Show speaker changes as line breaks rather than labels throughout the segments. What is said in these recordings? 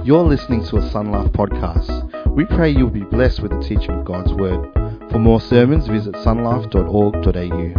You're listening to a Sun Life podcast. We pray you'll be blessed with the teaching of God's Word. For more sermons, visit sunlife.org.au.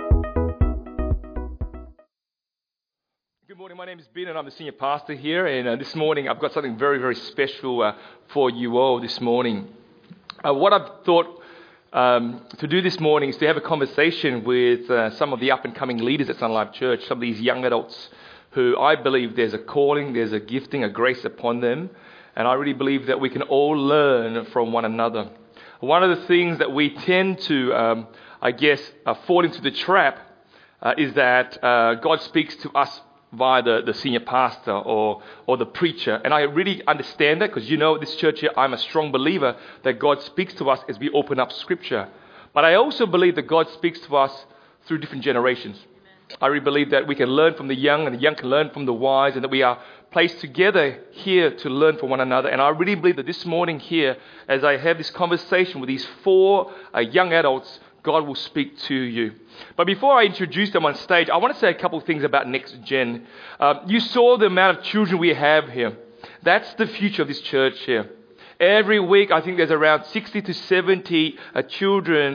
Good morning, my name is Ben and I'm the senior pastor here, and this morning I've got something very, very special for you all this morning. What I've thought to do this morning is to have a conversation with some of the up-and-coming leaders at Sun Life Church, some of these young adults who I believe there's a calling, there's a gifting, a grace upon them, and I really believe that we can all learn from one another. One of the things that we tend to, fall into the trap is that God speaks to us via the senior pastor or the preacher. And I really understand that because this church here, I'm a strong believer that God speaks to us as we open up Scripture. But I also believe that God speaks to us through different generations. I really believe that we can learn from the young and the young can learn from the wise, and that we are placed together here to learn from one another. And I really believe that this morning here, as I have this conversation with these four young adults, God will speak to you. But before I introduce them on stage, I want to say a couple of things about Next Gen. You saw the amount of children we have here. That's the future of this church here. Every week, I think there's around 60 to 70 children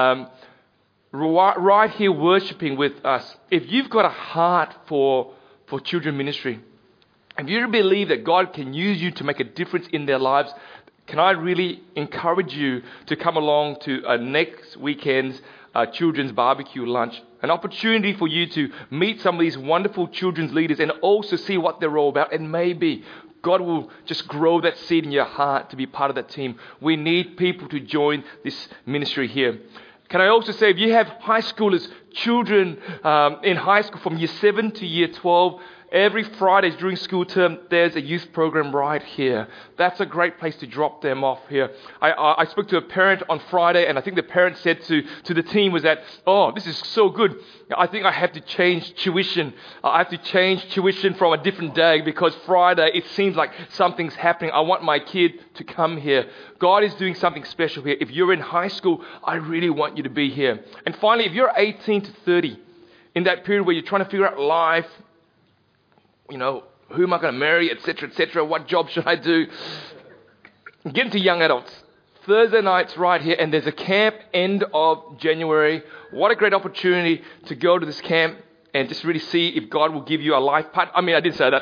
right here worshiping with us. If you've got a heart for children ministry, if you believe that God can use you to make a difference in their lives, can I really encourage you to come along to next weekend's children's barbecue lunch? An opportunity for you to meet some of these wonderful children's leaders and also see what they're all about. And maybe God will just grow that seed in your heart to be part of that team. We need people to join this ministry here. Can I also say, if you have high schoolers, children in high school from year 7 to year 12, every Friday during school term, there's a youth program right here. That's a great place to drop them off here. I spoke to a parent on Friday, and I think the parent said to the team was that, oh, this is so good. I think I have to change tuition. I have to change tuition from a different day because Friday, it seems like something's happening. I want my kid to come here. God is doing something special here. If you're in high school, I really want you to be here. And finally, if you're 18 to 30, in that period where you're trying to figure out life, who am I going to marry, etc., what job should I do? Get into young adults. Thursday nights right here, and there's a camp end of January. What a great opportunity to go to this camp and just really see if God will give you a life partner. I didn't say that.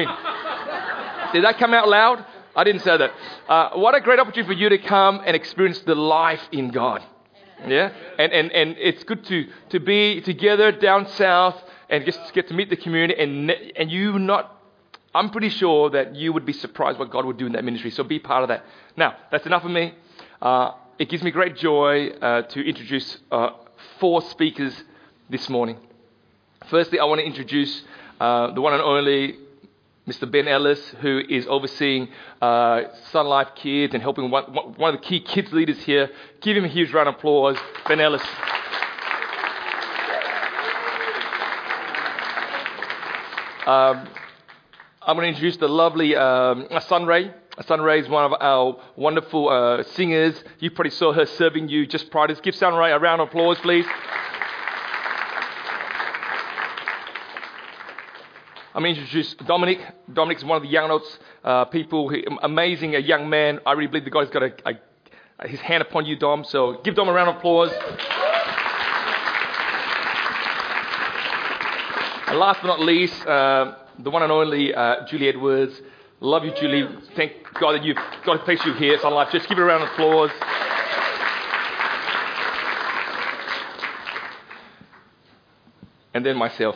Did that come out loud? I didn't say that. What a great opportunity for you to come and experience the life in God. Yeah? And it's good to be together down south and just get to meet the community, and I'm pretty sure that you would be surprised what God would do in that ministry. So be part of that. Now, that's enough of me. It gives me great joy to introduce 4 speakers this morning. Firstly, I want to introduce the one and only Mr. Ben Ellis, who is overseeing Sun Life Kids and helping one of the key kids leaders here. Give him a huge round of applause, Ben Ellis. I'm going to introduce the lovely Sunray. Sunray is one of our wonderful singers. You probably saw her serving you just prior to this. Give Sunray a round of applause, please. I'm going to introduce Dominic. Dominic is one of the young adults, people, amazing, a young man. I really believe the God's got his hand upon you, Dom. So give Dom a round of applause. And last but not least, the one and only Julie Edwards. Love you, Julie. Thank God that you've got to place you here at Sun Life. Just give her a round of applause. And then myself.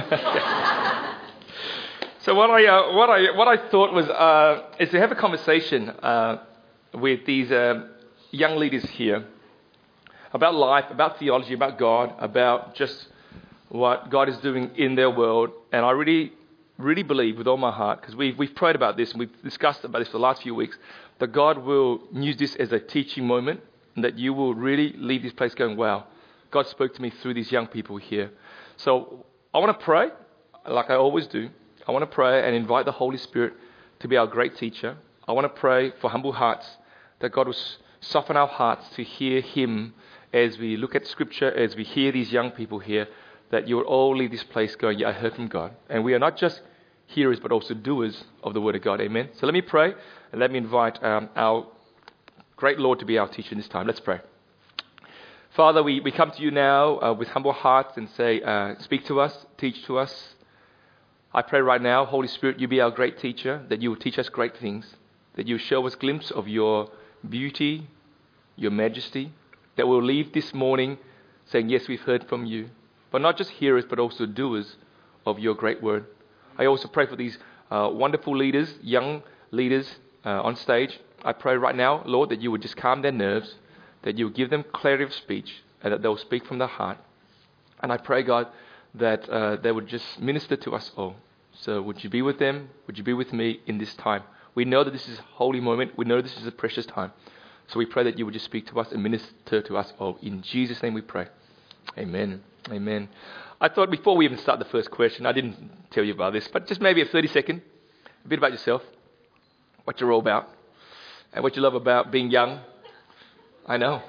So what I thought was is to have a conversation with these young leaders here about life, about theology, about God, about just what God is doing in their world. And I really, really believe with all my heart, because we've prayed about this and we've discussed about this for the last few weeks, that God will use this as a teaching moment and that you will really leave this place going, wow, God spoke to me through these young people here. So I want to pray, like I always do. I want to pray and invite the Holy Spirit to be our great teacher. I want to pray for humble hearts, that God will soften our hearts to hear Him as we look at Scripture, as we hear these young people here, that you will all leave this place going, yeah, I heard from God. And we are not just hearers but also doers of the Word of God. Amen. So let me pray, and let me invite our great Lord to be our teacher in this time. Let's pray. Father, we come to you now with humble hearts and say, speak to us, teach to us. I pray right now, Holy Spirit, you be our great teacher, that you will teach us great things, that you will show us a glimpse of your beauty, your majesty, that we'll leave this morning saying, yes, we've heard from you, but not just hearers, but also doers of your great word. I also pray for these wonderful leaders, young leaders on stage. I pray right now, Lord, that you would just calm their nerves, that you would give them clarity of speech, and that they'll speak from their heart. And I pray, God, that they would just minister to us all. So would you be with them? Would you be with me in this time? We know that this is a holy moment. We know this is a precious time. So we pray that you would just speak to us and minister to us all. In Jesus' name we pray. Amen. Amen. I thought before we even start the first question, I didn't tell you about this, but just maybe a 30-second, a bit about yourself, what you're all about, and what you love about being young. I know.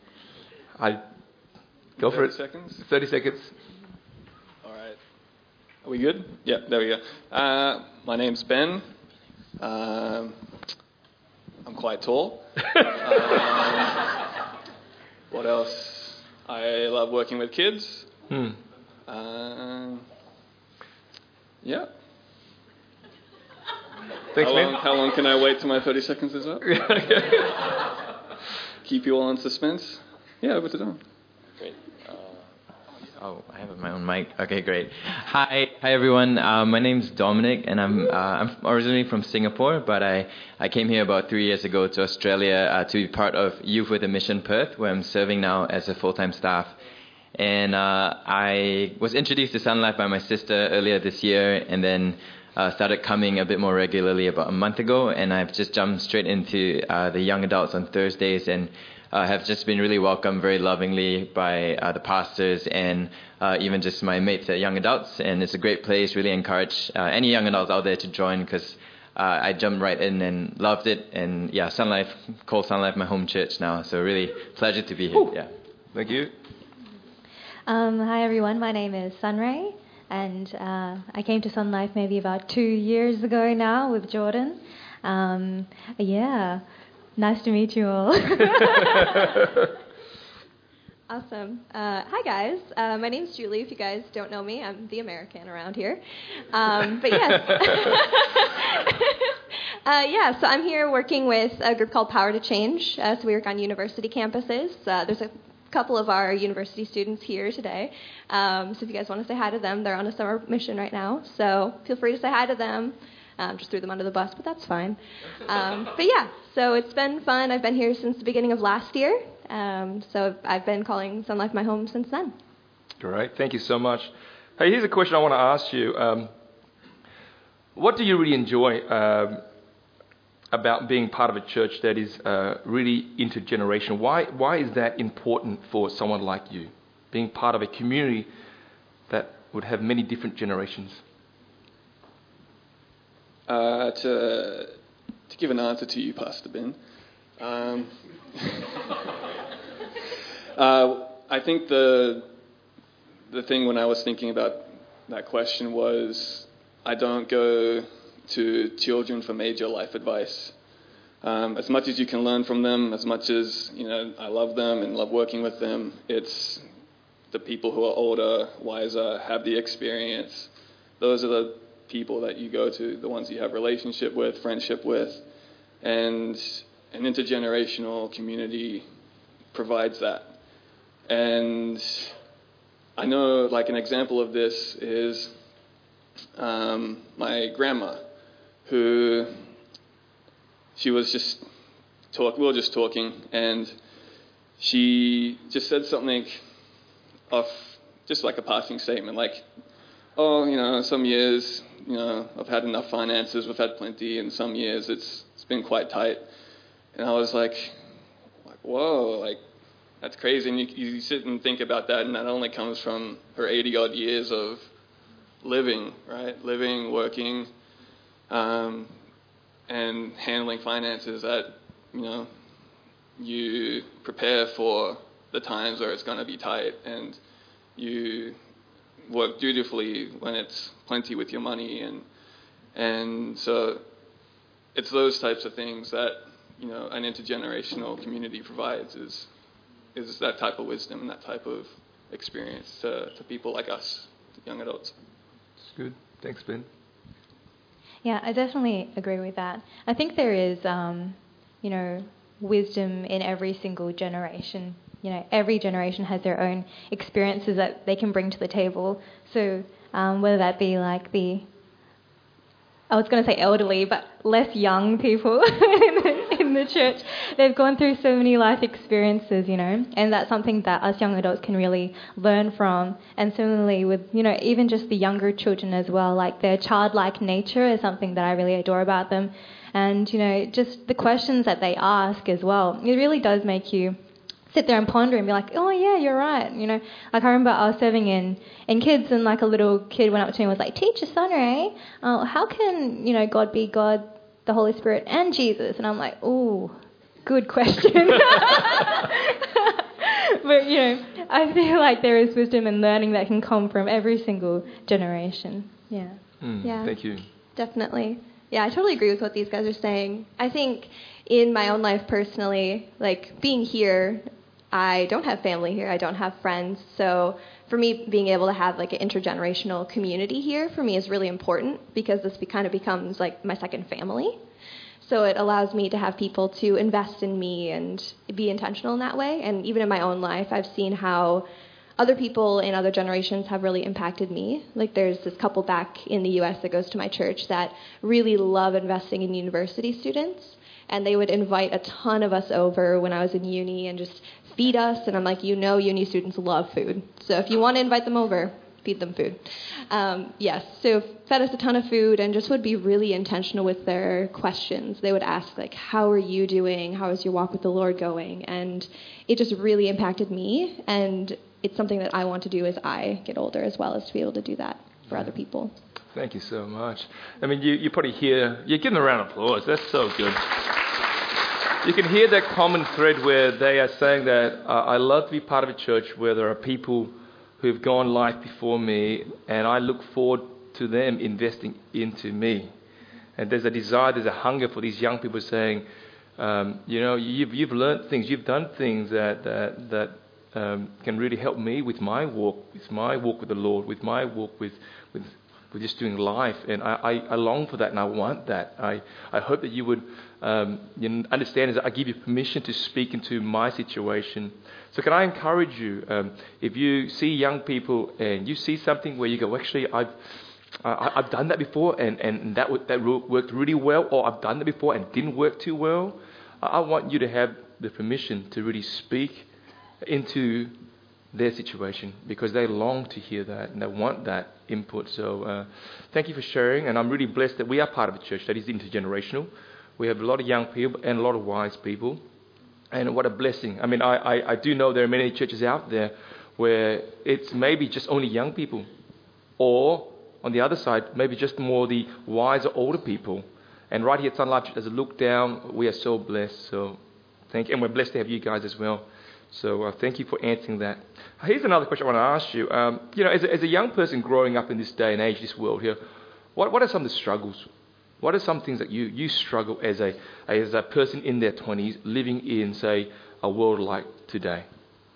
Go for it.
30 seconds?
30 seconds.
All right. Are we good? Yeah, there we go. My name's Ben. I'm quite tall. What else? I love working with kids. Yeah.
Thanks, man.
How long can I wait till my 30 seconds is up? Keep you all in suspense? Yeah, over to Dom.
Great. I have my own mic. Okay, great. Hi everyone. My name's Dominic, and I'm originally from Singapore, but I came here about 3 years ago to Australia to be part of Youth with a Mission Perth, where I'm serving now as a full-time staff. And I was introduced to Sun Life by my sister earlier this year, and then started coming a bit more regularly about a month ago, and I've just jumped straight into the young adults on Thursdays, and have just been really welcomed very lovingly by the pastors and even just my mates at Young Adults. And it's a great place. Really encourage any young adults out there to join, because I jumped right in and loved it. And yeah, Sun Life, call Sun Life my home church now. So really pleasure to be here.
Ooh.
Yeah.
Thank you.
Hi everyone, my name is Sunray, and I came to Sun Life maybe about 2 years ago now with Jordan. Nice to meet you all.
Awesome. Hi guys, my name's Julie. If you guys don't know me, I'm the American around here. But yes. So I'm here working with a group called Power to Change. So we work on university campuses. There's a couple of our university students here today. So if you guys want to say hi to them, they're on a summer mission right now. So feel free to say hi to them. Just threw them under the bus, but that's fine. So it's been fun. I've been here since the beginning of last year. So I've been calling Sun Life my home since then.
Great. Thank you so much. Hey, here's a question I want to ask you. What do you really enjoy about being part of a church that is really intergenerational? Why is that important for someone like you, being part of a community that would have many different generations?
To give an answer to you, Pastor Ben, I think the thing when I was thinking about that question was, I don't go to children for major life advice. As much as you can learn from them, as much as I love them and love working with them, it's the people who are older, wiser, have the experience. Those are the people that you go to, the ones you have relationship with, friendship with, and an intergenerational community provides that. And I know, like, an example of this is my grandma, who we were just talking, and she just said something off, just like a passing statement, like, some years, I've had enough finances, we've had plenty, and some years it's been quite tight. And I was like, whoa, like, that's crazy. And you sit and think about that, and that only comes from her 80-odd years of living, right? Living, working, and handling finances that, you prepare for the times where it's going to be tight, and you work dutifully when it's plenty with your money, And so it's those types of things that, an intergenerational community provides is that type of wisdom and that type of experience to people like us, young adults.
It's good. Thanks, Ben.
Yeah, I definitely agree with that. I think there is, wisdom in every single generation. Every generation has their own experiences that they can bring to the table. So whether that be like I was going to say elderly, but less young people in the church, they've gone through so many life experiences, and that's something that us young adults can really learn from. And similarly with, even just the younger children as well, like their childlike nature is something that I really adore about them. And, just the questions that they ask as well, it really does make you sit there and ponder and be like, oh yeah, you're right. Like I remember I was serving in kids, and like a little kid went up to me and was like, Teacher Sunray, how can, God be God, the Holy Spirit and Jesus? And I'm like, oh, good question. But, I feel like there is wisdom and learning that can come from every single generation. Yeah.
Yeah.
Thank you.
Definitely. Yeah, I totally agree with what these guys are saying. I think in my own life personally, like being here, I don't have family here. I don't have friends. So for me, being able to have like an intergenerational community here for me is really important, because this kind of becomes like my second family. So it allows me to have people to invest in me and be intentional in that way. And even in my own life, I've seen how other people in other generations have really impacted me. Like there's this couple back in the U.S. that goes to my church that really love investing in university students. And they would invite a ton of us over when I was in uni and just feed us. And I'm like, uni students love food. So if you want to invite them over, feed them food. Yes, so fed us a ton of food and just would be really intentional with their questions. They would ask, like, how are you doing? How is your walk with the Lord going? And it just really impacted me. And it's something that I want to do as I get older as well, as to be able to do that for other people.
Thank you so much. I mean, you probably hear, you're giving a round of applause. That's so good. You can hear that common thread where they are saying that I love to be part of a church where there are people who've gone life before me, and I look forward to them investing into me. And there's a desire, there's a hunger for these young people saying, you've learned things, you've done things that can really help me with my walk with the Lord, with my walk with just doing life. And I long for that, and I want that. I hope that you would understand as I give you permission to speak into my situation. So can I encourage you, if you see young people and you see something where you go, actually, I've done that before and that worked really well, or I've done that before and it didn't work too well, I want you to have the permission to really speak into their situation, because they long to hear that and they want that input. So thank you for sharing, and I'm really blessed that we are part of a church that is intergenerational. We have a lot of young people and a lot of wise people, and what a blessing. I mean, I do know there are many churches out there where it's maybe just only young people, or on the other side, maybe just more the wiser older people. And right here at Sun Life Church, as a look down, we are so blessed. So thank you, and we're blessed to have you guys as well. So thank you for answering that. Here's another question I want to ask you. As a young person growing up in this day and age, this world here, what are some of the struggles? What are some things that you struggle as a person in their 20s living in, say, a world like today?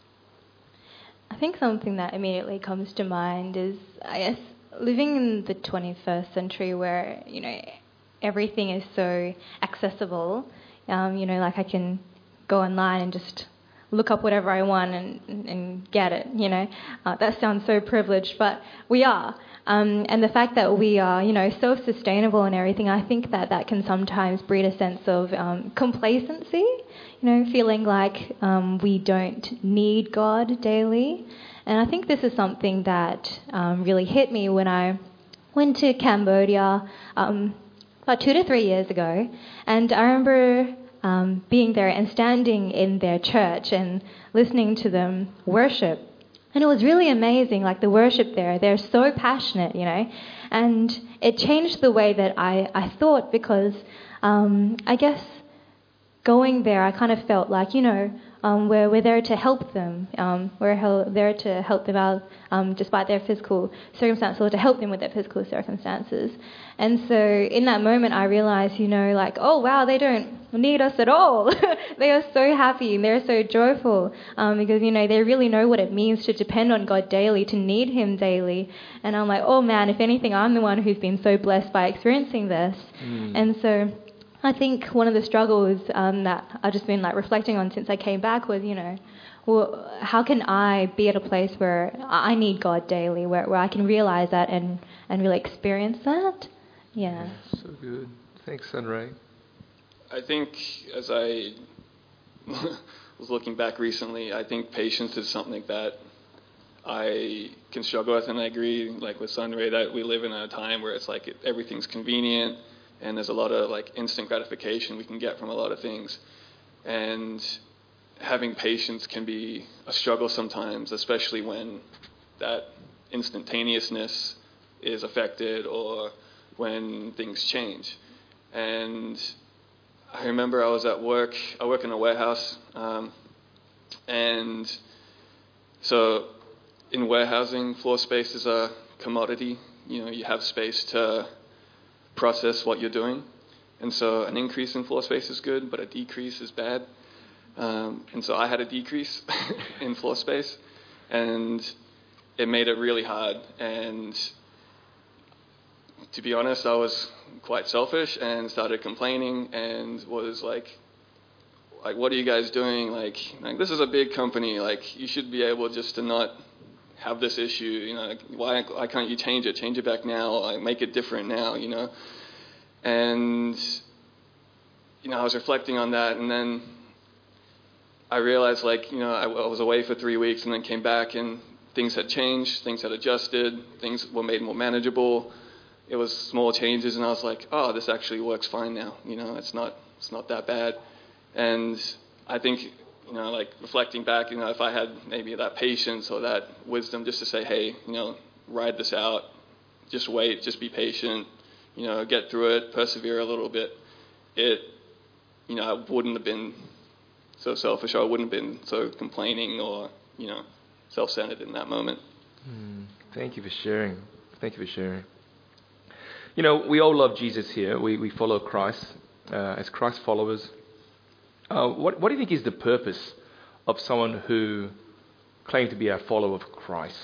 I think something that immediately comes to mind is, I guess, living in the 21st century where, everything is so accessible. Like I can go online and just look up whatever I want and get it, That sounds so privileged, but we are. And the fact that we are, self-sustainable and everything, I think that can sometimes breed a sense of complacency, feeling like we don't need God daily. And I think this is something that really hit me when I went to Cambodia about 2 to 3 years ago. And I remember being there and standing in their church and listening to them worship. And it was really amazing, like the worship there. They're so passionate, And it changed the way that I thought, because I guess going there, I kind of felt like, where we're there to help them. There to help them out despite their physical circumstances, or to help them with their physical circumstances. And so in that moment, I realized, oh wow, they don't need us at all. They are so happy and they're so joyful because, they really know what it means to depend on God daily, to need Him daily. And I'm like, oh man, if anything, I'm the one who's been so blessed by experiencing this. And so I think one of the struggles that I've just been reflecting on since I came back was, well, how can I be at a place where I need God daily, where I can realize that and really experience that? Yeah.
So good. Thanks, Sunray.
I think as I was looking back recently, I think patience is something that I can struggle with, and I agree with Sunray that we live in a time where it's everything's convenient and there's a lot of instant gratification we can get from a lot of things. And having patience can be a struggle sometimes, especially when that instantaneousness is affected or when things change. And I remember I was at work. I work in a warehouse, and so in warehousing, floor space is a commodity. You have space to process what you're doing, and so an increase in floor space is good, but a decrease is bad. And so I had a decrease in floor space, and it made it really hard. And to be honest, I was quite selfish and started complaining and was like, what are you guys doing? This is a big company. You should be able just to not have this issue. Why can't you change it? Change it back now. Make it different now. And I was reflecting on that, and then I realized I was away for 3 weeks and then came back, and things had changed, things had adjusted, things were made more manageable. It was small changes, and I was like, oh, this actually works fine now. It's not that bad. And I think, reflecting back, if I had maybe that patience or that wisdom just to say, hey, ride this out, just wait, just be patient, get through it, persevere a little bit, I wouldn't have been so selfish, or I wouldn't have been so complaining or, self-centered in that moment.
Thank you for sharing. We all love Jesus here. We follow Christ as Christ followers. What do you think is the purpose of someone who claims to be a follower of Christ?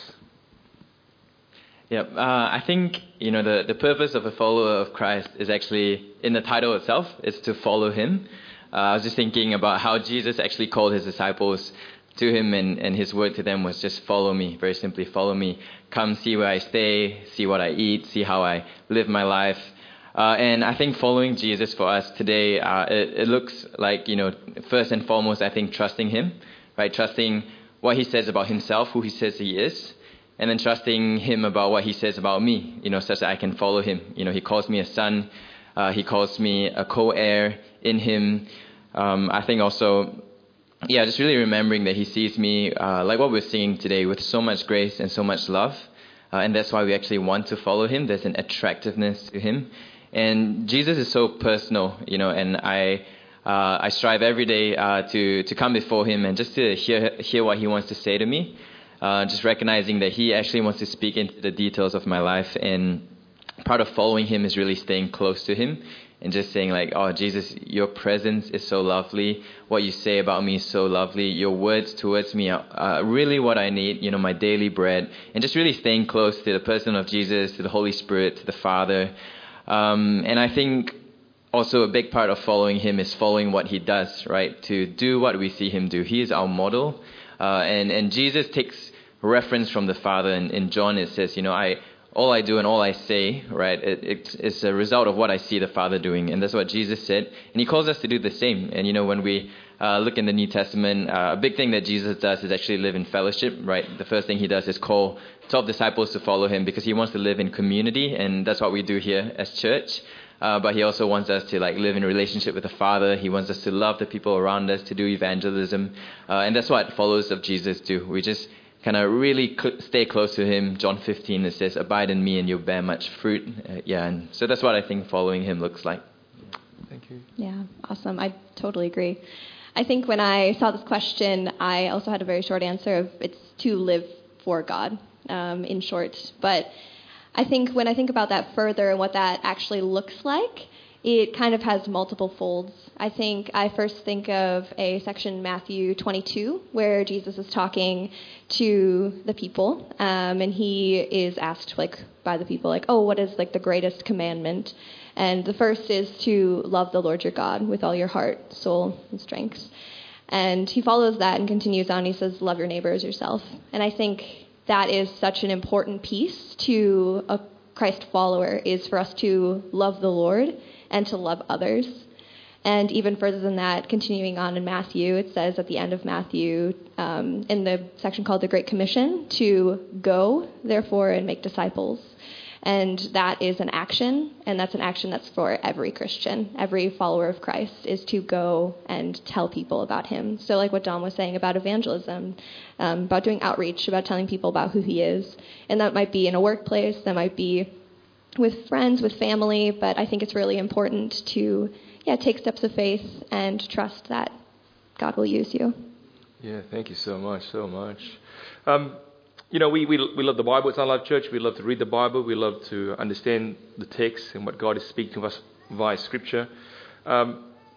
Yeah, I think, the purpose of a follower of Christ is actually in the title itself. It's to follow Him. I was just thinking about how Jesus actually called His disciples to Him, and His word to them was just follow me, very simply follow me. Come see where I stay, see what I eat, see how I live my life. And I think following Jesus for us today, it looks like, first and foremost, I think trusting Him, right? Trusting what He says about Himself, who He says He is, and then trusting Him about what He says about me, such that I can follow Him. He calls me a son. He calls me a co-heir in Him. I think also, just really remembering that He sees me, like what we're singing today, with so much grace and so much love. And that's why we actually want to follow Him. There's an attractiveness to Him. And Jesus is so personal, and I strive every day to come before Him and just to hear what He wants to say to me. Just recognizing that He actually wants to speak into the details of my life. And part of following Him is really staying close to Him and just saying oh, Jesus, your presence is so lovely. What you say about me is so lovely. Your words towards me are really what I need, my daily bread. And just really staying close to the person of Jesus, to the Holy Spirit, to the Father. And I think also a big part of following Him is following what He does, right? To do what we see Him do. He is our model. And Jesus takes reference from the Father. In John it says, all I do and all I say, right, it's a result of what I see the Father doing. And that's what Jesus said. And He calls us to do the same. And, when we look in the New Testament, a big thing that Jesus does is actually live in fellowship, right? The first thing He does is call 12 disciples to follow Him because He wants to live in community. And that's what we do here as church. But He also wants us to live in a relationship with the Father. He wants us to love the people around us, to do evangelism. And that's what followers of Jesus do. We just kind of really stay close to Him. John 15, it says, abide in me and you'll bear much fruit. And so that's what I think following Him looks like.
Thank you.
Yeah, awesome. I totally agree. I think when I saw this question, I also had a very short answer of it's to live for God, in short. But I think when I think about that further and what that actually looks like, it kind of has multiple folds. I think I first think of a section in Matthew 22 where Jesus is talking to the people, and he is asked by the people oh, what is the greatest commandment? And the first is to love the Lord your God with all your heart, soul, and strength. And he follows that and continues on. He says, love your neighbor as yourself. And I think that is such an important piece to a Christ follower, is for us to love the Lord and to love others. And even further than that, continuing on in Matthew, it says at the end of Matthew, in the section called the Great Commission, to go, therefore, and make disciples. And that is an action, and that's an action that's for every Christian. Every follower of Christ is to go and tell people about him. So like what Dom was saying about evangelism, about doing outreach, about telling people about who he is. And that might be in a workplace, that might be with friends, with family, but I think it's really important to take steps of faith and trust that God will use you.
Yeah, thank you so much, so much. We love the Bible at Sun Life Church. We love to read the Bible. We love to understand the text and what God is speaking to us via Scripture. And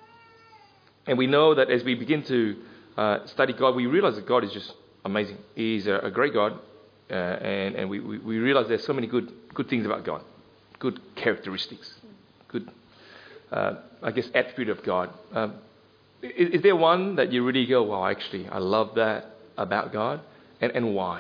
we know that as we begin to study God, we realize that God is just amazing. He's a great God, and we realize there's so many good things about God, good characteristics, good, attribute of God. Is there one that you really go, wow, actually, I love that about God, and why?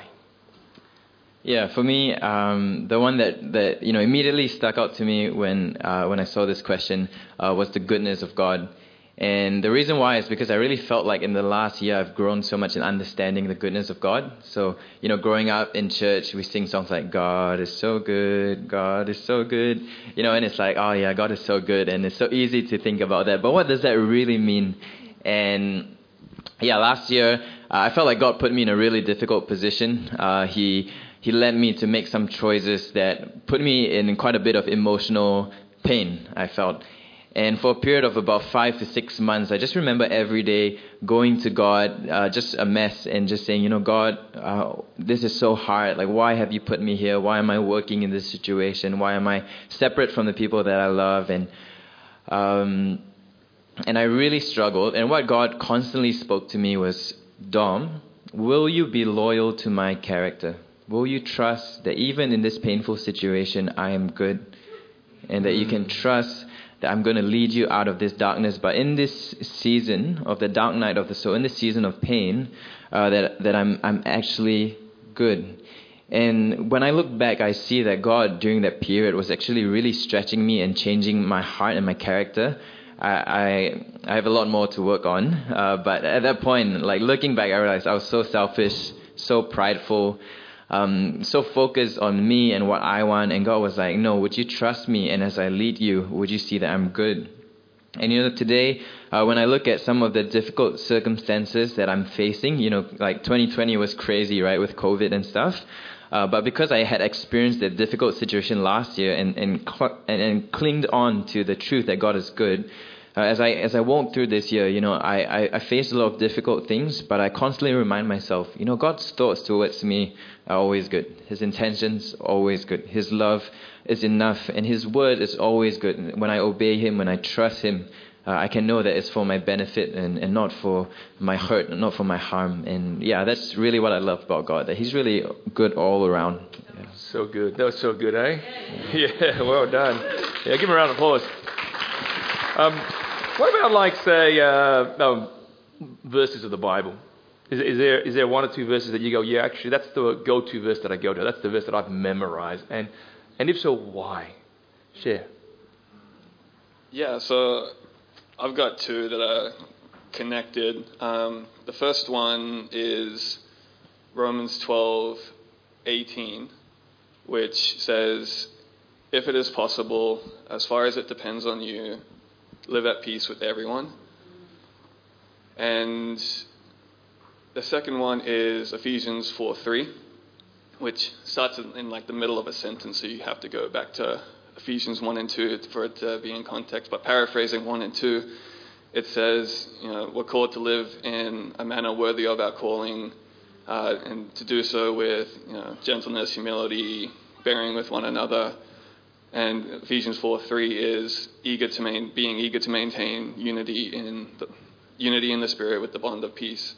Yeah, for me, the one that immediately stuck out to me when I saw this question was the goodness of God. And the reason why is because I really felt like in the last year I've grown so much in understanding the goodness of God. So, growing up in church, we sing songs like, God is so good, God is so good, and it's like, oh yeah, God is so good. And it's so easy to think about that. But what does that really mean? And yeah, last year, I felt like God put me in a really difficult position. He led me to make some choices that put me in quite a bit of emotional pain, I felt. And for a period of about 5 to 6 months, I just remember every day going to God, just a mess, and just saying, God, this is so hard. Like, why have you put me here? Why am I working in this situation? Why am I separate from the people that I love? And I really struggled. And what God constantly spoke to me was, Dom, will you be loyal to my character? Will you trust that even in this painful situation, I am good? And that you can trust that I'm going to lead you out of this darkness. But in this season of the dark night of the soul, in this season of pain, that I'm actually good. And when I look back, I see that God, during that period, was actually really stretching me and changing my heart and my character. I have a lot more to work on. But at that point, looking back, I realized I was so selfish, so prideful, so focused on me and what I want. And God was like, no, would you trust me? And as I lead you, would you see that I'm good? And today, when I look at some of the difficult circumstances that I'm facing, 2020 was crazy, right, with COVID and stuff. But because I had experienced a difficult situation last year and clinged on to the truth that God is good, as I walked through this year, I faced a lot of difficult things, but I constantly remind myself, God's thoughts towards me are always good. His intentions are always good. His love is enough, and His word is always good. When I obey Him, when I trust Him, I can know that it's for my benefit and not for my hurt, not for my harm. And yeah, that's really what I love about God, that He's really good all around. Yeah.
So good. That was so good, eh? Yeah, well done. Yeah, give him a round of applause. What about, say, verses of the Bible? Is there one or two verses that you go, yeah, actually, that's the go-to verse that I go to. That's the verse that I've memorized. And if so, why? Share.
Yeah, so I've got two that are connected. The first one is Romans 12:18, which says, if it is possible, as far as it depends on you, live at peace with everyone. And the second one is Ephesians 4:3, which starts in the middle of a sentence, so you have to go back to Ephesians 1 and 2 for it to be in context, but paraphrasing 1 and 2, it says, we're called to live in a manner worthy of our calling, and to do so with gentleness, humility, bearing with one another. And Ephesians 4:3 is being eager to maintain unity in the Spirit with the bond of peace.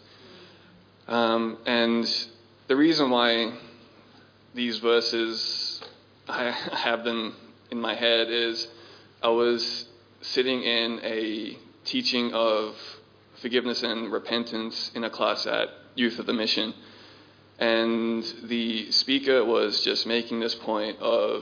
And the reason why these verses, I have them in my head, is I was sitting in a teaching of forgiveness and repentance in a class at Youth of the Mission. And the speaker was just making this point of,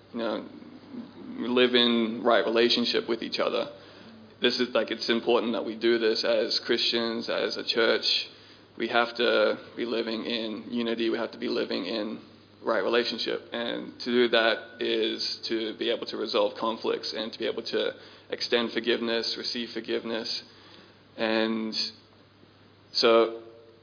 live in right relationship with each other. This is it's important that we do this as Christians, as a church. We have to be living in unity. We have to be living in right relationship. And to do that is to be able to resolve conflicts and to be able to extend forgiveness, receive forgiveness. And so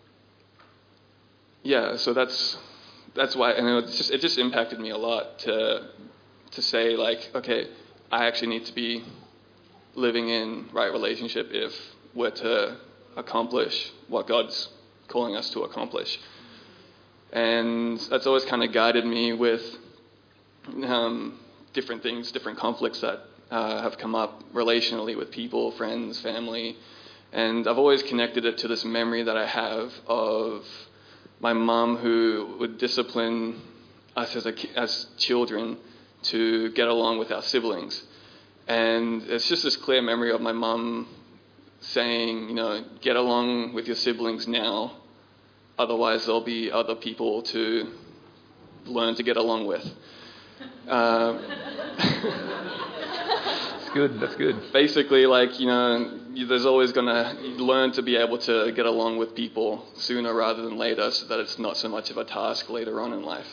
that's why, and it just impacted me a lot to say, okay, I actually need to be living in right relationship if we're to accomplish what God's calling us to accomplish. And that's always kind of guided me with different things, different conflicts that have come up relationally with people, friends, family. And I've always connected it to this memory that I have of my mom, who would discipline us as children to get along with our siblings. And it's just this clear memory of my mom saying, get along with your siblings now, otherwise there'll be other people to learn to get along with.
That's good.
Basically, there's always going to learn to be able to get along with people sooner rather than later, so that it's not so much of a task later on in life.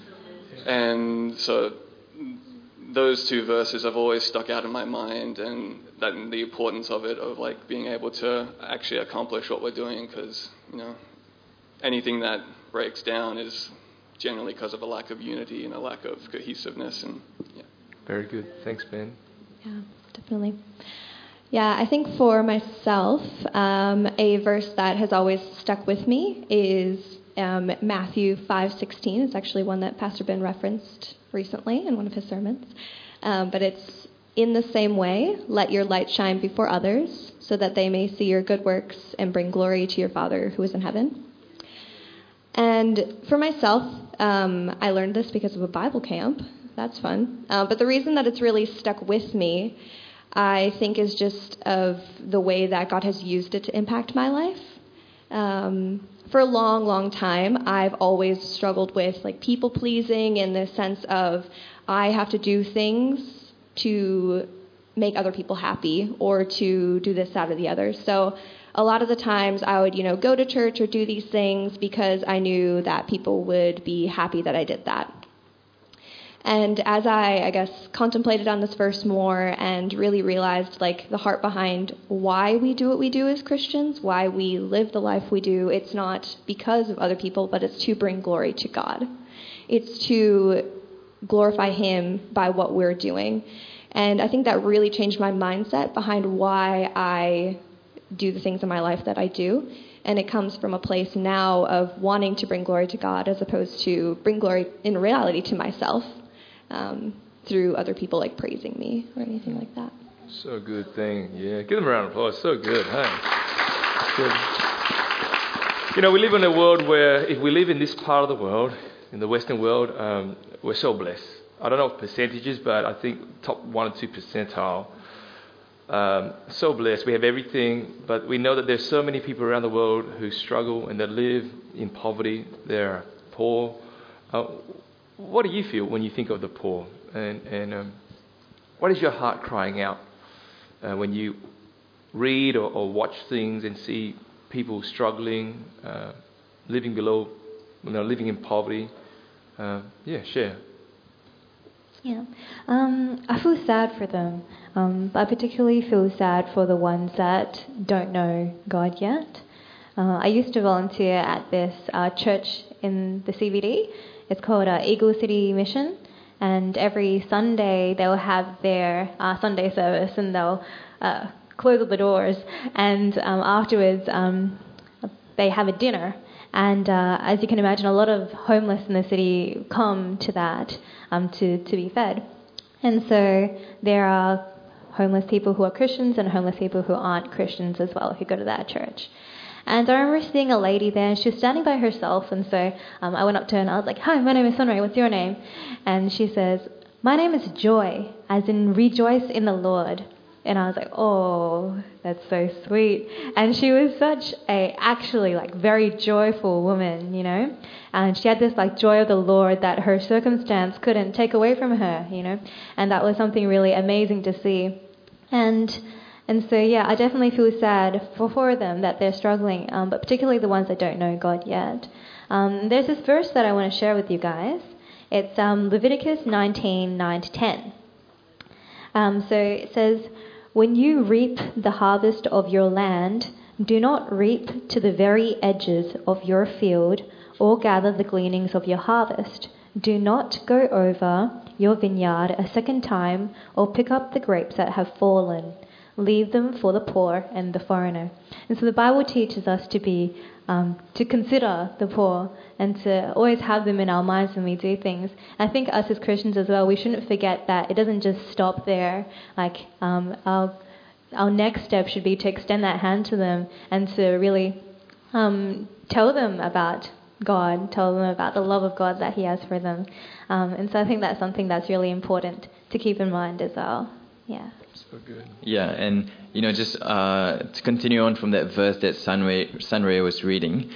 And so those two verses have always stuck out in my mind, and the importance of it, of being able to actually accomplish what we're doing, because anything that breaks down is generally because of a lack of unity and a lack of cohesiveness. And
Very good. Thanks, Ben.
Yeah, definitely. Yeah, I think for myself, a verse that has always stuck with me is Matthew 5:16. It's actually one that Pastor Ben referenced recently in one of his sermons. But it's, in the same way, let your light shine before others, so that they may see your good works and bring glory to your Father who is in heaven. And for myself, I learned this because of a Bible camp. That's fun. But the reason that it's really stuck with me, I think, is just of the way that God has used it to impact my life. For a long, long time, I've always struggled with people pleasing, in the sense of I have to do things to make other people happy, or to do this, that, or the other. So a lot of the times I would, go to church or do these things because I knew that people would be happy that I did that. And as I guess, contemplated on this verse more and really realized, the heart behind why we do what we do as Christians, why we live the life we do, it's not because of other people, but it's to bring glory to God. It's to glorify Him by what we're doing. And I think that really changed my mindset behind why I do the things in my life that I do. And it comes from a place now of wanting to bring glory to God, as opposed to bring glory in reality to myself. Through other people praising me or anything like that.
So good thing. Yeah, give them a round of applause. So good, hey? Good. We live in a world where, if we live in this part of the world, in the Western world, we're so blessed. I don't know percentages, but I think top 1 or 2 percentile. So blessed. We have everything, but we know that there's so many people around the world who struggle and that live in poverty. They're poor. What do you feel when you think of the poor? And what is your heart crying out when you read or watch things and see people struggling, living in poverty? Share.
Yeah, I feel sad for them. I particularly feel sad for the ones that don't know God yet. I used to volunteer at this church in the CBD. It's called Eagle City Mission, And every Sunday they'll have their Sunday service, and they'll close all the doors. And afterwards they have a dinner. And as you can imagine, a lot of homeless in the city come to that to be fed. And so there are homeless people who are Christians and homeless people who aren't Christians as well, who go to that church. And I remember seeing a lady there, and she was standing by herself, and so I went up to her and I was like, "Hi, my name is Sunray, what's your name?" And she says, "My name is Joy, as in rejoice in the Lord." And I was like, "Oh, that's so sweet." And she was such a actually like very joyful woman, you know. And she had this like joy of the Lord that her circumstance couldn't take away from her, you know. And that was something really amazing to see. And so, yeah, I definitely feel sad for them that they're struggling, but particularly the ones that don't know God yet. There's this verse that I want to share with you guys. It's Leviticus 19:9-10. So it says, "When you reap the harvest of your land, do not reap to the very edges of your field or gather the gleanings of your harvest. Do not go over your vineyard a second time or pick up the grapes that have fallen. Leave them for the poor and the foreigner." And so the Bible teaches us to be, to consider the poor and to always have them in our minds when we do things. I think us as Christians as well, we shouldn't forget that it doesn't just stop there. Like our next step should be to extend that hand to them and to really tell them about God, tell them about the love of God that He has for them. And so I think that's something that's really important to keep in mind as well. Yeah.
So good.
Yeah, and just to continue on from that verse that Sunray was reading,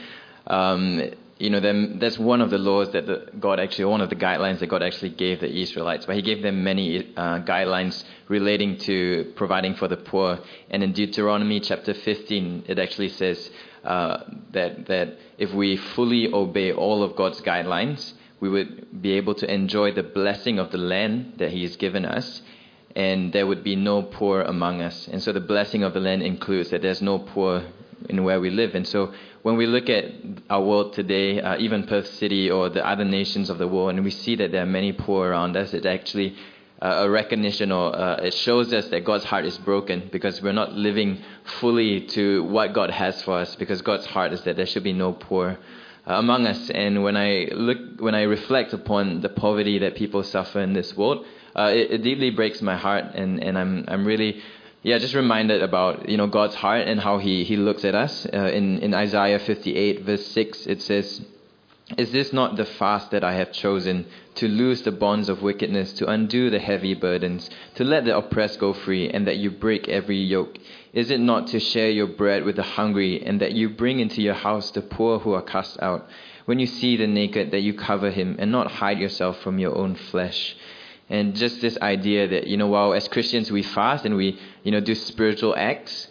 that's one of the laws that one of the guidelines that God actually gave the Israelites. But He gave them many guidelines relating to providing for the poor. And in Deuteronomy chapter 15, it actually says that if we fully obey all of God's guidelines, we would be able to enjoy the blessing of the land that He has given us, and there would be no poor among us. And so the blessing of the land includes that there's no poor in where we live. And so when we look at our world today, even Perth City or the other nations of the world, and we see that there are many poor around us, it's actually a recognition, or it shows us that God's heart is broken because we're not living fully to what God has for us, because God's heart is that there should be no poor among us. And when I reflect upon the poverty that people suffer in this world, it deeply breaks my heart, and I'm really just reminded about God's heart and how He looks at us. In Isaiah 58 verse 6, it says, "Is this not the fast that I have chosen, to loose the bonds of wickedness, to undo the heavy burdens, to let the oppressed go free, and that you break every yoke? Is it not to share your bread with the hungry, and that you bring into your house the poor who are cast out? When you see the naked, that you cover him, and not hide yourself from your own flesh." And just this idea that, while as Christians we fast and we, do spiritual acts,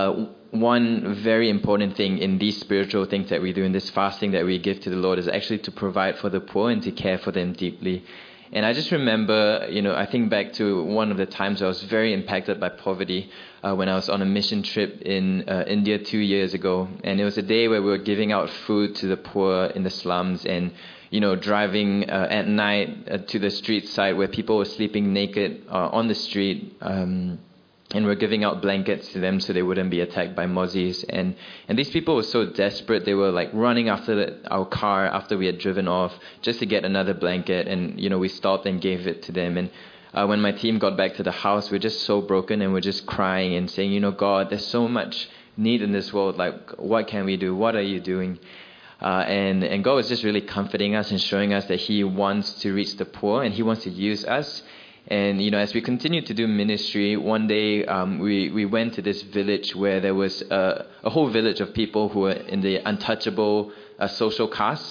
one very important thing in these spiritual things that we do, in this fasting that we give to the Lord, is actually to provide for the poor and to care for them deeply. And I just remember, I think back to one of the times I was very impacted by poverty when I was on a mission trip in India 2 years ago. And it was a day where we were giving out food to the poor in the slums, and driving at night to the street side where people were sleeping naked on the street, and we're giving out blankets to them so they wouldn't be attacked by mozzies. And these people were so desperate, they were like running after our car after we had driven off just to get another blanket. And we stopped and gave it to them. And when my team got back to the house, we're just so broken, and we're just crying and saying, God, there's so much need in this world. Like, what can we do? What are you doing? And God was just really comforting us and showing us that He wants to reach the poor and He wants to use us. And, as we continued to do ministry, one day we went to this village where there was a whole village of people who were in the untouchable social class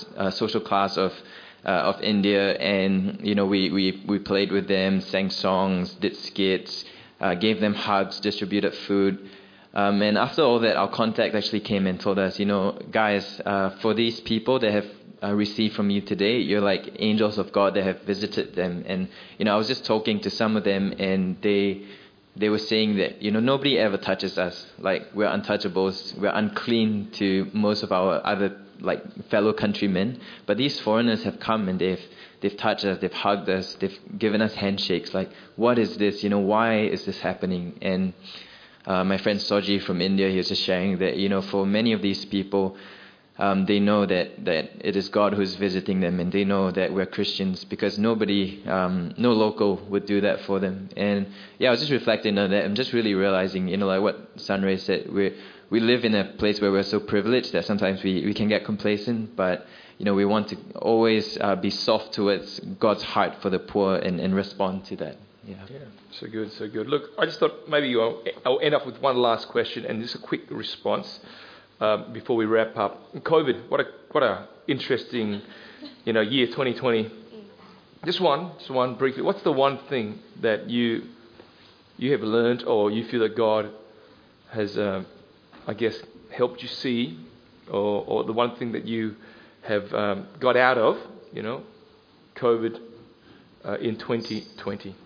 of India. And, we played with them, sang songs, did skits, gave them hugs, distributed food. And after all that, our contact actually came and told us, guys, for these people that have received from you today, you're like angels of God that have visited them. And, I was just talking to some of them, and they were saying that, nobody ever touches us. Like, we're untouchables. We're unclean to most of our other, like, fellow countrymen. But these foreigners have come, and they've they've touched us, they've hugged us, they've given us handshakes. Like, what is this? Why is this happening? And my friend Soji from India, he was just sharing that, for many of these people, they know that it is God who's visiting them, and they know that we're Christians, because nobody, no local would do that for them. And I was just reflecting on that. I'm just really realizing, like what Sunray said, we live in a place where we're so privileged that sometimes we can get complacent, but we want to always be soft towards God's heart for the poor and respond to that. Yeah,
so good, so good. Look, I just thought maybe I'll end up with one last question and just a quick response before we wrap up. COVID, what a interesting, year 2020. Just one briefly. What's the one thing that you have learned, or you feel that God has, helped you see, or the one thing that you have got out of, COVID in 2020?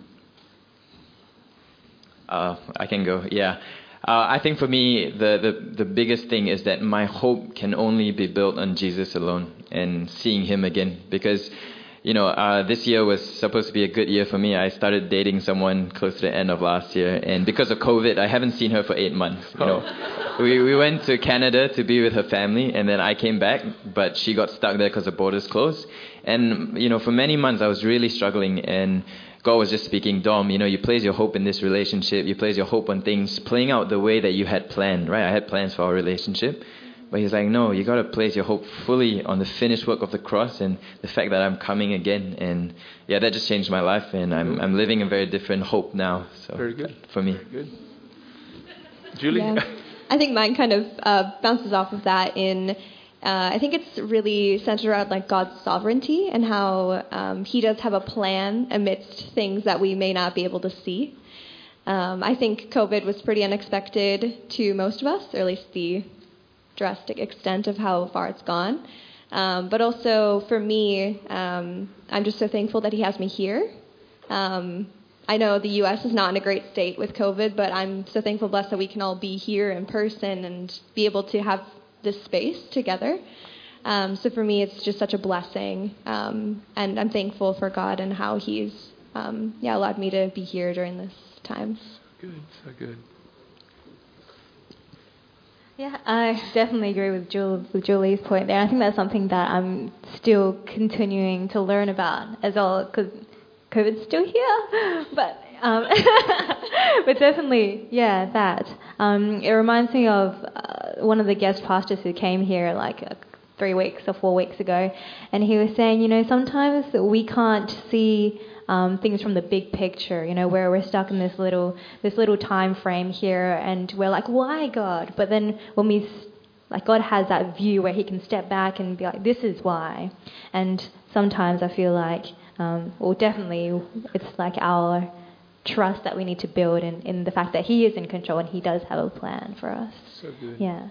I can go, yeah. I think for me, the biggest thing is that my hope can only be built on Jesus alone and seeing Him again. Because, this year was supposed to be a good year for me. I started dating someone close to the end of last year. And because of COVID, I haven't seen her for 8 months. We went to Canada to be with her family, and then I came back, but she got stuck there because the borders closed. And, for many months, I was really struggling, and God was just speaking, Dom, you place your hope in this relationship. You place your hope on things playing out the way that you had planned, right? I had plans for our relationship. But He's like, no, you got to place your hope fully on the finished work of the cross and the fact that I'm coming again. And that just changed my life. And I'm living a very different hope now. So
very good.
For me.
Very good. Julie?
Yeah. I think mine kind of bounces off of that I think it's really centered around like God's sovereignty and how He does have a plan amidst things that we may not be able to see. I think COVID was pretty unexpected to most of us, or at least the drastic extent of how far it's gone. But also for me, I'm just so thankful that He has me here. I know the U.S. is not in a great state with COVID, but I'm so thankful, blessed that we can all be here in person and be able to have this space together. So for me, it's just such a blessing. And I'm thankful for God and how He's allowed me to be here during this time.
Good, so good.
Yeah, I definitely agree with Julie's point there. I think that's something that I'm still continuing to learn about as well, because COVID's still here. But but definitely, that. It reminds me of one of the guest pastors who came here like 3 weeks or 4 weeks ago, and he was saying, sometimes we can't see things from the big picture, where we're stuck in this little time frame here, and we're like, why, God? But then when God has that view where He can step back and be like, this is why. And sometimes I feel like, definitely, it's like our trust that we need to build in the fact that He is in control and He does have a plan for us.
So good.
Yeah.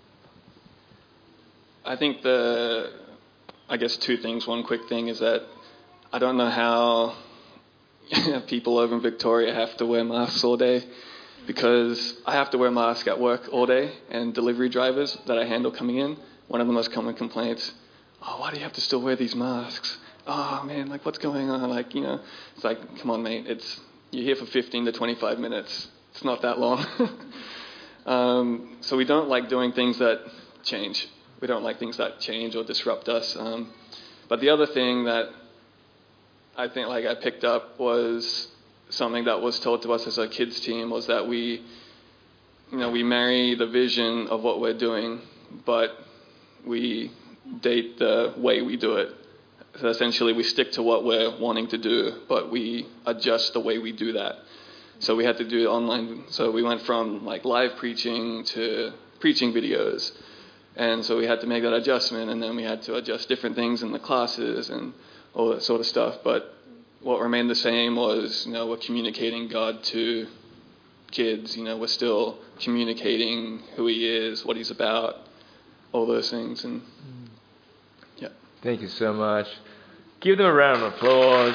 I think two things. One quick thing is that I don't know how people over in Victoria have to wear masks all day, because I have to wear a mask at work all day, and delivery drivers that I handle coming in, one of the most common complaints, why do you have to still wear these masks? Oh man, like what's going on? It's like, come on mate, you're here for 15 to 25 minutes. It's not that long. So we don't like doing things that change. We don't like things that change or disrupt us. But the other thing that I think I picked up was something that was told to us as a kids team, was that we marry the vision of what we're doing, but we date the way we do it. So essentially we stick to what we're wanting to do, but we adjust the way we do that. So we had to do it online. So we went from live preaching to preaching videos. And so we had to make that adjustment, and then we had to adjust different things in the classes and all that sort of stuff. But what remained the same was, we're communicating God to kids. We're still communicating who He is, what He's about, all those things. And yeah.
Thank you so much. Give them a round of applause.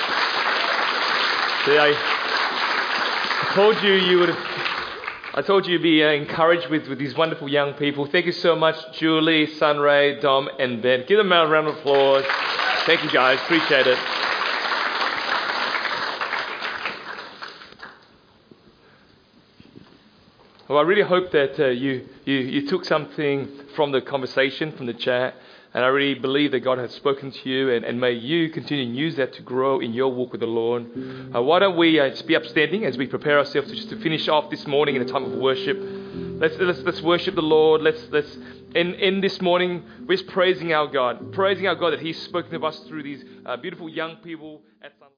See, I told you you'd be encouraged with these wonderful young people. Thank you so much, Julie, Sunray, Dom, and Ben. Give them a round of applause. Thank you, guys. Appreciate it. Well, I really hope that you took something from the conversation, from the chat, and I really believe that God has spoken to you, and may you continue to use that to grow in your walk with the Lord. Why don't we just be upstanding as we prepare ourselves to finish off this morning in a time of worship. Let's worship the Lord. Let's in this morning we're just praising our God that He's spoken to us through these beautiful young people at Sunlight.